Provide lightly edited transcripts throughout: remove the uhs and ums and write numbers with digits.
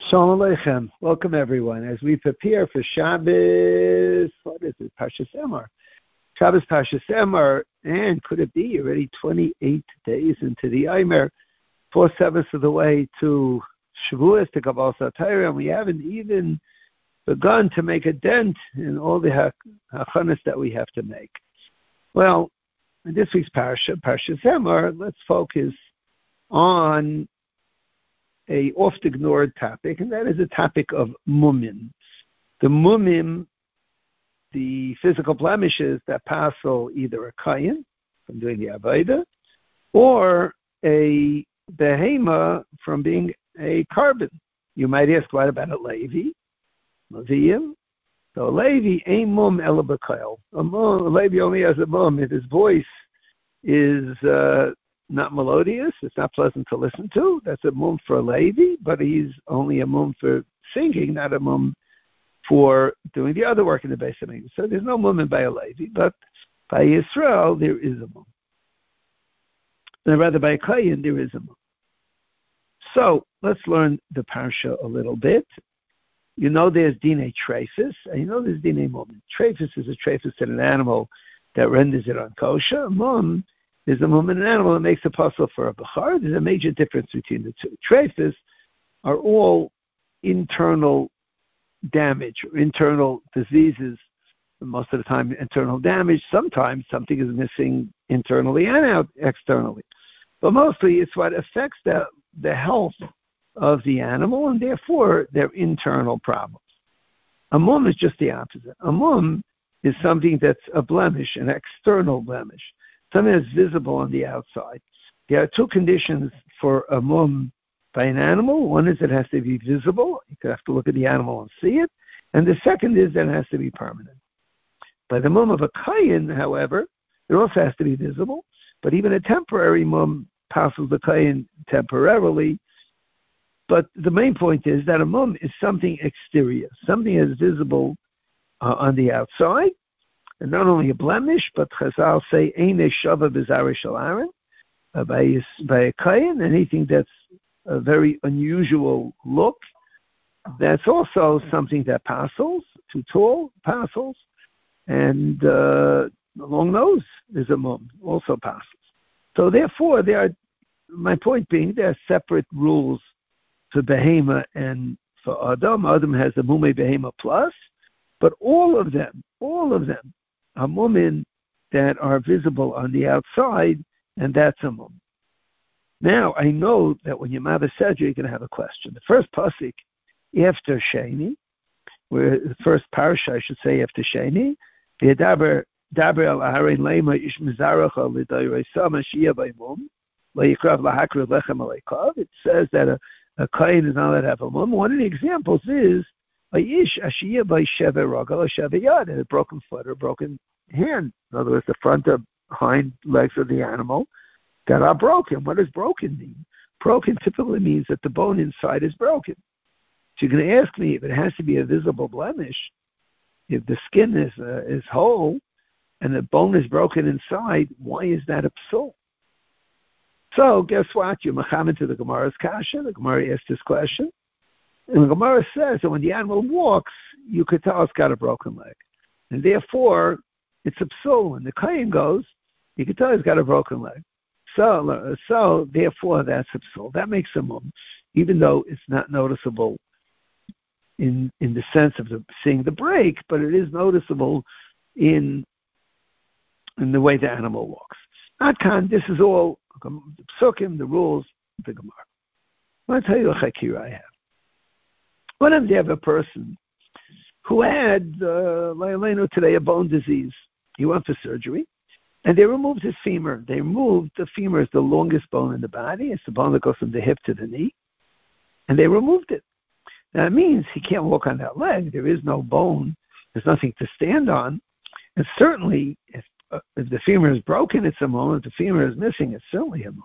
Shalom Aleichem. Welcome everyone. As we prepare for Shabbos, what is it? Parshas Emor. Shabbos Parshas Emor, and could it be already 28 days into the Eimer, 4/7 of the way to Shavuos, to Kabbalas HaTorah, and we haven't even begun to make a dent in all the hachanas that we have to make. Well, in this week's Parshas Emor, let's focus on a oft-ignored topic, and that is the topic of mumim. The mumim, the physical blemishes that passel either a kayin from doing the avodah, or a behema from being a carbon. You might ask, what about a Levi? Leviim? So a Levi ain't mum ela b'koil. A Levi only has a mum if his voice is not melodious, it's not pleasant to listen to. That's a mum for a Levi, but he's only a mum for singing, not a mum for doing the other work in the Beis Hamikdash. So there's no mum by a Levi, but by Yisrael there is a mum. And rather by a Kayin there is a mum. So let's learn the parsha a little bit. You know there's Dinei Treifus, and you know there's Dinei Mum. Treifus is a treifus in an animal that renders it unkosher. Mum is a mum in an animal that makes a puzzle for a bechar. There's a major difference between the two. Treifus are all internal damage or internal diseases. Most of the time, internal damage. Sometimes something is missing internally and externally. But mostly it's what affects the health of the animal, and therefore their internal problems. A mum is just the opposite. A mum is something that's a blemish, an external blemish, something that's visible on the outside. There are two conditions for a mum by an animal. One is it has to be visible. You have to look at the animal and see it. And the second is that it has to be permanent. By the mum of a kayin, however, it also has to be visible. But even a temporary mum passes the kayin temporarily. But the main point is that a mum is something exterior, something that's visible on the outside. And not only a blemish, but Chazal say, Eine Shava B'Zara Shel Aaron, by a kayin, anything that's a very unusual look. That's also something that passels, too tall, passels, and the long nose is a mum, also passels. So therefore, my point being, there are separate rules for behema and for Adam. Adam has the Mumei Behema plus, but all of them are mumin that are visible on the outside, and that's a mum. Now, I know that when your mother said you're going to have a question. The first pasuk after Sheni, where the first parsha, I should say, after Sheni, Daber al Aharon Lema Ish Mizaracha L'Dayrei Sama Shia B'Mum L'Yikrav L'Hakra Lechem Aleikav. It says that a kain is not allowed to have a mum. One of the examples is a ish ashiyah by shever ragel or shever yad, a broken foot or broken hand. In other words, the front or hind legs of the animal that are broken. What does broken mean? Broken typically means that the bone inside is broken. So you're going to ask me if it has to be a visible blemish, if the skin is whole and the bone is broken inside, why is that a psul? So guess what? You're mechamed to the Gemara's kasha. The Gemara asked this question. And the Gemara says that when the animal walks, you could tell it's got a broken leg. And therefore, it's a psul. When the kayin goes, you can tell it's got a broken leg. So therefore, that's a psul. That makes a mum, even though it's not noticeable in the sense of seeing the break, but it is noticeable in the way the animal walks. Adkan, this is all the psukim, the rules of the Gemara. I want to tell you a chakira I have. What if you have a person who had, today, a bone disease? He went for surgery, and they removed his femur. The femur is the longest bone in the body. It's the bone that goes from the hip to the knee, and they removed it. That means he can't walk on that leg. There is no bone. There's nothing to stand on. And certainly, if the femur is broken, it's a mum. If the femur is missing, it's certainly a mum.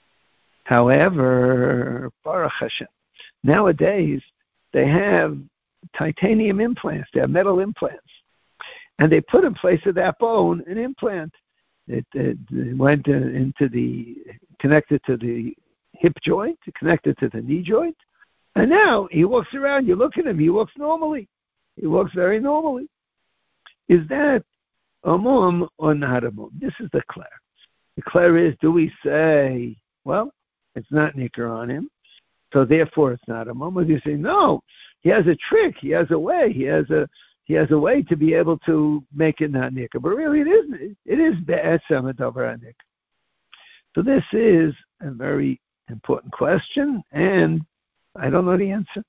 However, Baruch Hashem, nowadays, they have titanium implants. They have metal implants. And they put in place of that bone an implant. It went connected to the hip joint, connected to the knee joint, And now he walks around, you look at him, he walks normally. He walks very normally. Is that a mum or not a mum? This is the Claire. The Claire is, do we say, well, it's not nicker on him, so therefore it's not a mum? Or do you say, no, he has a trick, he has a way, he has a way to be able to make it not nicker. But really it isn't. It is be'etzem adover nicker. So this is a very important question, and I don't know the answer.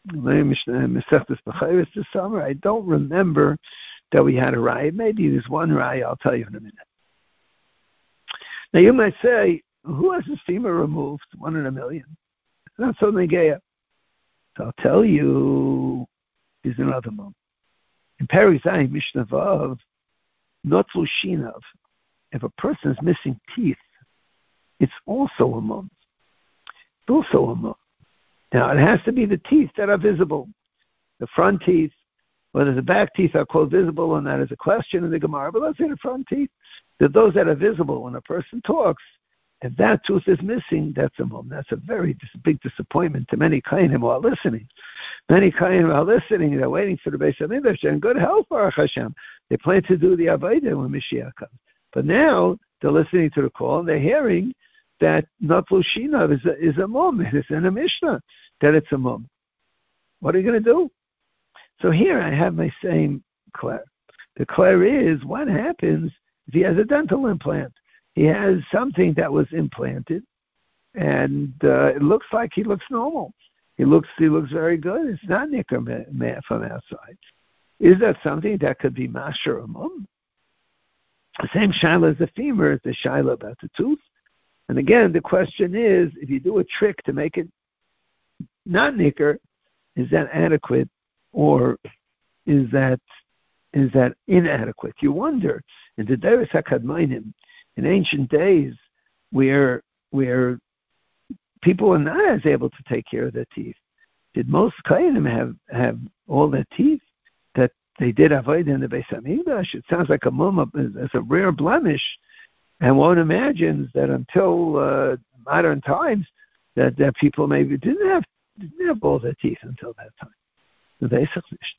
This summer, I don't remember that we had a raya. Maybe there's one raya. I'll tell you in a minute. Now you might say, who has his femur removed? 1 in a million. It's not so negaya. So I'll tell you, there's another mum. In Perek Zayin Mishnah Vav, Notlu Shinav, if a person is missing teeth, it's also a mum. It's also a mum. Now, it has to be the teeth that are visible. The front teeth, whether the back teeth are called visible, and that is a question in the Gemara, but let's say the front teeth, they're those that are visible when a person talks. If that tooth is missing, that's a mum. That's a very big disappointment to many Kainim who are listening. Many Kainim are listening, they're waiting for the Beis HaMikdash. They're in good health, Baruch Hashem. They plan to do the Avodah when Mashiach comes. But now, they're listening to the call, and they're hearing that Notlu Shinav is a mum. It's in a Mishnah that it's a mum. What are you going to do? So here I have my same Claire. The Claire is, what happens if he has a dental implant? He has something that was implanted, and it looks like he looks normal. He looks very good. It's not nicker from outside. Is that something that could be masher or mum? The same shaila as the femur is the shaila about the tooth. And again, the question is, if you do a trick to make it not nicker, is that adequate or is that inadequate? You wonder, in the Deris HaKadmainim, in ancient days, where people were not as able to take care of their teeth, did most Kainim have all their teeth that they did avoid in the Beis HaMikdash? It sounds like a mum is a rare blemish. And one imagines that until modern times, that people maybe didn't have all their teeth until that time.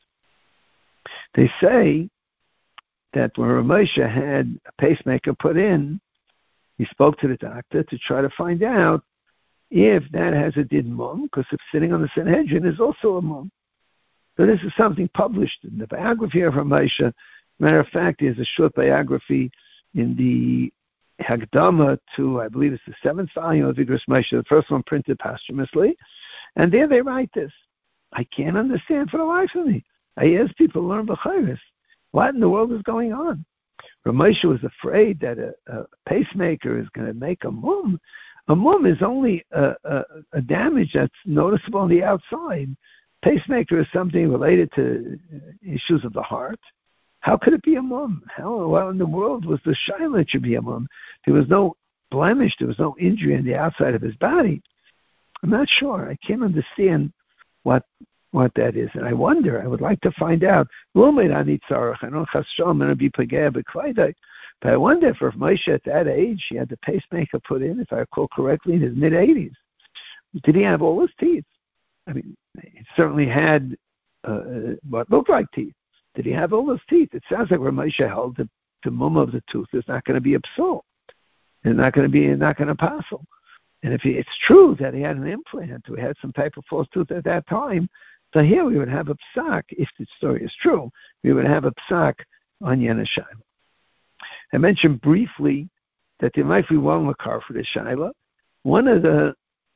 They say that when Ramosha had a pacemaker put in, he spoke to the doctor to try to find out if that has a din mum, because if sitting on the Sanhedrin is also a mum. So this is something published in the biography of Ramosha. Matter of fact, there's a short biography in the Hagdama to, I believe it's the 7th volume of Igros Moshe, the first one printed posthumously, and there they write this. I can't understand for the life of me. I ask people to learn B'chayris. What in the world is going on? Ramosha was afraid that a pacemaker is going to make a mum. A mum is only a damage that's noticeable on the outside. Pacemaker is something related to issues of the heart. How could it be a mum? How in the world was the shaila it should be a mum? There was no blemish, there was no injury on the outside of his body. I'm not sure. I can't understand what that is. And I wonder, I would like to find out. I know Chassham going to be pagea b'kvaydai, but I wonder if Moshe at that age, he had the pacemaker put in, if I recall correctly, in his mid-80s. Did he have all his teeth? I mean, he certainly had what looked like teeth. Did he have all those teeth? It sounds like Ramosha held the mum of the tooth is not going to be a psul. It's not going to passel. And if it's true that he had an implant, or he had some type of false tooth at that time, so here we would have a psak, if the story is true, we would have a psak on Yena Shaila. I mentioned briefly that there might be one makar for the Shaila. One of the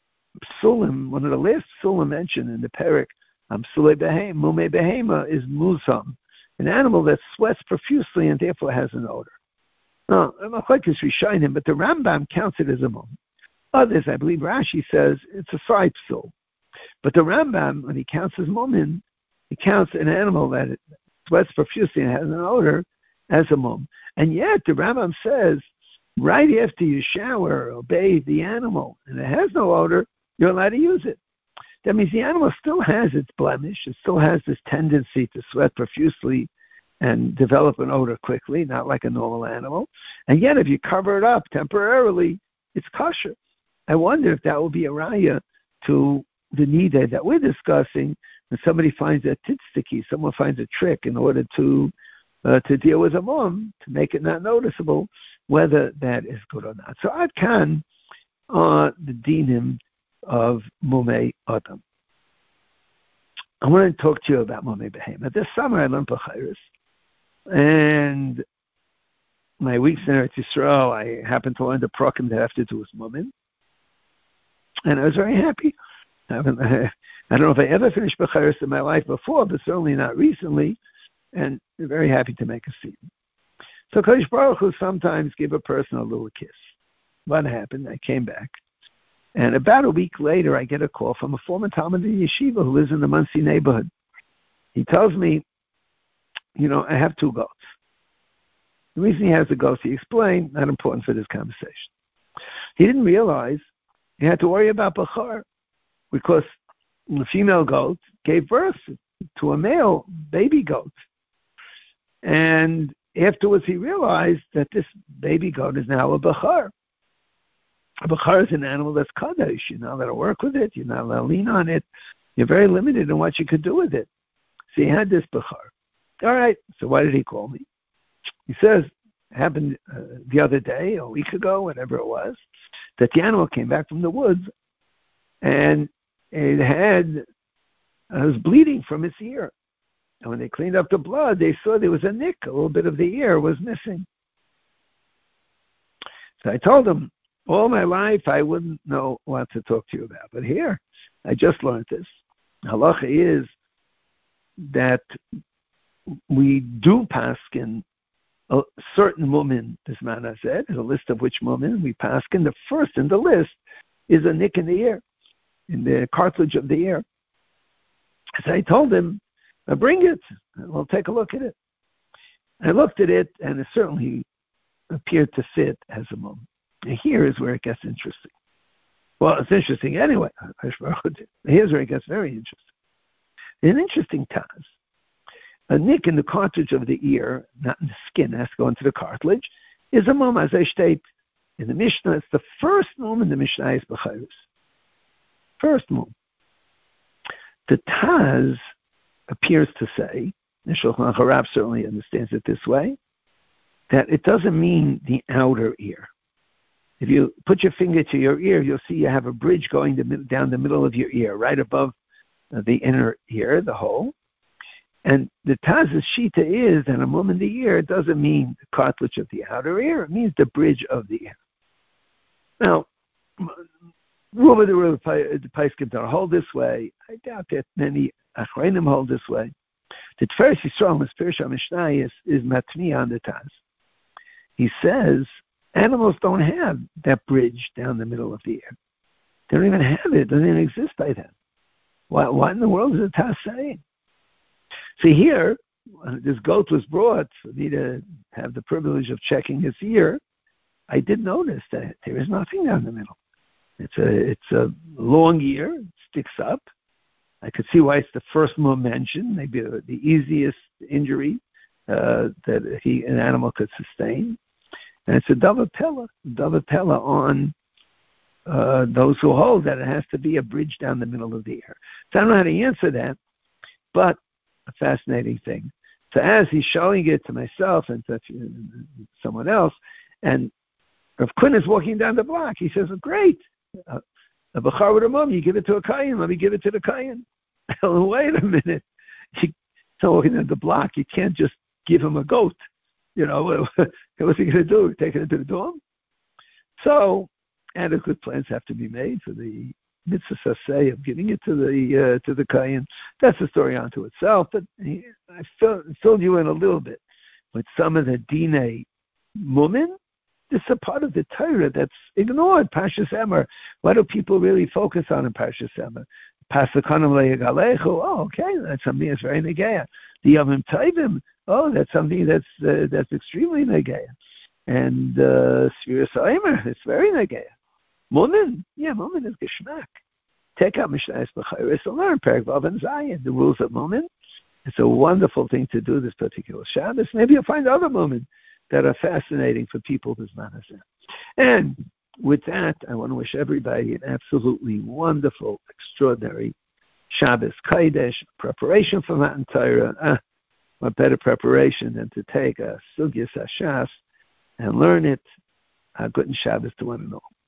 last psulim mentioned in the Perek, Psulei Behema, Mumei Behema, is Muzam, an animal that sweats profusely and therefore has an odor. No, I'm not quite Rishonim, but the Rambam counts it as a mum. Others, I believe Rashi says, it's a side psul. But the Rambam, when he counts as mumin, he counts an animal that sweats profusely and has an odor as a mum. And yet the Rambam says, right after you shower or bathe the animal, and it has no odor, you're allowed to use it. That means the animal still has its blemish. It still has this tendency to sweat profusely and develop an odor quickly, not like a normal animal. And yet, if you cover it up temporarily, it's kosher. I wonder if that will be a raya to the nida that we're discussing, when somebody finds a titstiki, someone finds a trick in order to deal with a mum, to make it not noticeable, whether that is good or not. So Ad Kan are the dinim of Mumei Adam. I want to talk to you about Mumei Behema. This summer I learned B'chayris, and my weeks in Eretz Yisrael, I happened to learn the prokim that have to do with Mumin, and I was very happy. I don't know if I ever finished B'chayris in my life before, but certainly not recently, and I'm very happy to make a scene. So Kodesh Baruch Hu sometimes give a person a little kiss. What happened? I came back, and about a week later, I get a call from a former Talmud in Yeshiva who lives in the Monsey neighborhood. He tells me, I have 2 goats. The reason he has the goats, he explained, not important for this conversation. He didn't realize he had to worry about Bachar because the female goat gave birth to a male baby goat. And afterwards he realized that this baby goat is now a Bachar. A Bachar is an animal that's Kadosh. You're not allowed to work with it. You're not allowed to lean on it. You're very limited in what you could do with it. So he had this Bachar. All right, so why did he call me? He says, it happened the other day, a week ago, whatever it was, that the animal came back from the woods and it was bleeding from its ear. And when they cleaned up the blood, they saw there was a nick, a little bit of the ear was missing. So I told him, all my life I wouldn't know what to talk to you about. But here, I just learned this. Halacha is that we do paskin a certain mumin, this man has said, there's a list of which mumin we paskin. The first in the list is a nick in the ear, in the cartilage of the ear. So I told him, bring it, and we'll take a look at it. I looked at it, and it certainly appeared to fit as a mum. And here is where it gets interesting. Well, it's interesting anyway. Here's where it gets very interesting. An interesting taz. A nick in the cartilage of the ear, not in the skin, has to go into the cartilage, is a mum, as I state in the Mishnah. It's the first mum in the Mishnah is B'chayris. First mum. The taz appears to say, the Shulchan Aruch certainly understands it this way, that it doesn't mean the outer ear. If you put your finger to your ear, you'll see you have a bridge going down the middle of your ear, right above the inner ear, the hole. And the Taz's shita is that a mum in the ear doesn't mean the cartilage of the outer ear, it means the bridge of the ear. Now, Ruba the Paiskim don't hold this way. I doubt that many Achreinim hold this way. The Tiferes Yisrael, Pirush HaMishnah, is matni on the Taz. He says animals don't have that bridge down the middle of the ear. They don't even have it. It doesn't even exist by then. What in the world is the Taz saying? See here, this goat was brought for me to have the privilege of checking his ear. I did notice that there is nothing down the middle. It's a long ear, it sticks up. I could see why it's the first mum mentioned, maybe the easiest injury that an animal could sustain. And it's a davatella on those who hold that it has to be a bridge down the middle of the ear. So I don't know how to answer that, but a fascinating thing. So as he's showing it to myself and to someone else, and Rav Quinn is walking down the block, he says, great, a bachar with a mum, you give it to a kayin, let me give it to the kayin. Wait a minute. So walking down the block, you can't just give him a goat. What's he going to do? Take it into the dorm? So adequate plans have to be made for the mitzvah saseh of giving it to the kayin. That's a story unto itself, but I filled you in a little bit with some of the dinei mumin. This is a part of the Torah that's ignored. Parshas Emor. Why do people really focus on in Parshas Emor? Pasakanim le'yagalechu. Oh, okay, that's something that's very negeya. The Yavim Tovim. Oh, that's something that's extremely negeya. And Sfiras HaOmer, it's very negeya. Mumin, Mumin is Geschmack. Take out Mishnayos B'chayris and learn Perek Vav and Zayin, the rules of Mumin. It's a wonderful thing to do this particular Shabbos. Maybe you'll find other Mumin that are fascinating for people who's not as that. And with that, I want to wish everybody an absolutely wonderful, extraordinary Shabbos Kodesh, preparation for Matan Torah. What better preparation than to take a Sugyas Hashas and learn it. Good Shabbos to one and all.